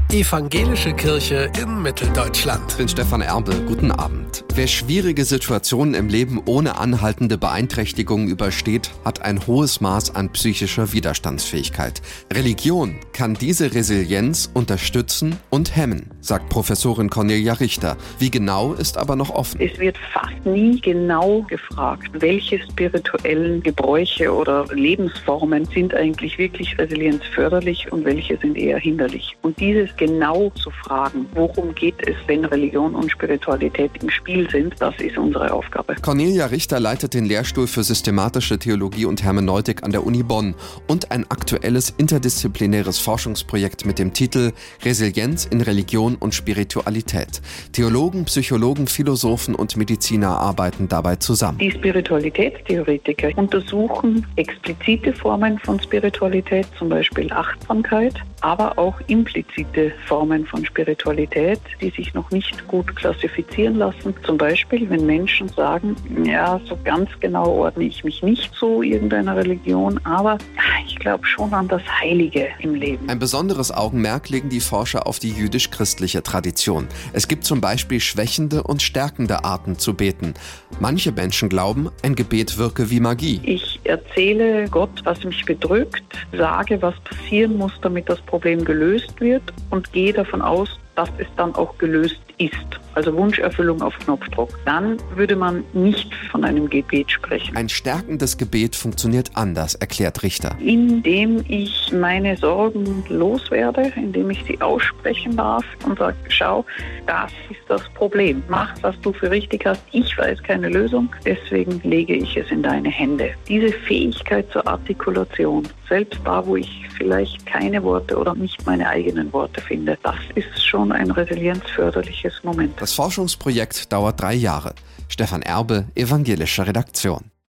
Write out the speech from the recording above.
Evangelische Kirche in Mitteldeutschland. Ich bin Stefan Erbe. Guten Abend. Wer schwierige Situationen im Leben ohne anhaltende Beeinträchtigungen übersteht, hat ein hohes Maß an psychischer Widerstandsfähigkeit. Religion kann diese Resilienz unterstützen und hemmen, sagt Professorin Cornelia Richter. Wie genau, ist aber noch offen. Es wird fast nie genau gefragt, welche spirituellen Gebräuche oder Lebensformen sind eigentlich wirklich resilienzförderlich und welche sind eher hinderlich. Und dieses genau zu fragen, worum geht es, wenn Religion und Spiritualität im Spiel sind, das ist unsere Aufgabe. Cornelia Richter leitet den Lehrstuhl für systematische Theologie und Hermeneutik an der Uni Bonn und ein aktuelles interdisziplinäres Forschungsprojekt mit dem Titel Resilienz in Religion und Spiritualität. Theologen, Psychologen, Philosophen und Mediziner arbeiten dabei zusammen. Die Spiritualitätstheoretiker untersuchen explizite Formen von Spiritualität, zum Beispiel Achtsamkeit, aber auch implizite Formen von Spiritualität, die sich noch nicht gut klassifizieren lassen. Zum Beispiel, wenn Menschen sagen, ja, so ganz genau ordne ich mich nicht zu irgendeiner Religion, aber ich glaube schon an das Heilige im Leben. Ein besonderes Augenmerk legen die Forscher auf die jüdisch-christliche Tradition. Es gibt zum Beispiel schwächende und stärkende Arten zu beten. Manche Menschen glauben, ein Gebet wirke wie Magie. Ich erzähle Gott, was mich bedrückt, sage, was passieren muss, damit das Problem gelöst wird und gehe davon aus, dass es dann auch gelöst ist. Also Wunscherfüllung auf Knopfdruck. Dann würde man nicht von einem Gebet sprechen. Ein stärkendes Gebet funktioniert anders, erklärt Richter. Indem ich meine Sorgen loswerde, indem ich sie aussprechen darf und sage, schau, das ist das Problem. Mach, was du für richtig hast. Ich weiß keine Lösung, deswegen lege ich es in deine Hände. Diese Fähigkeit zur Artikulation, selbst da, wo ich vielleicht keine Worte oder nicht meine eigenen Worte finde, das ist schon ein resilienzförderliches Moment. Das Forschungsprojekt dauert 3 Jahre. Stefan Erbe, Evangelische Redaktion.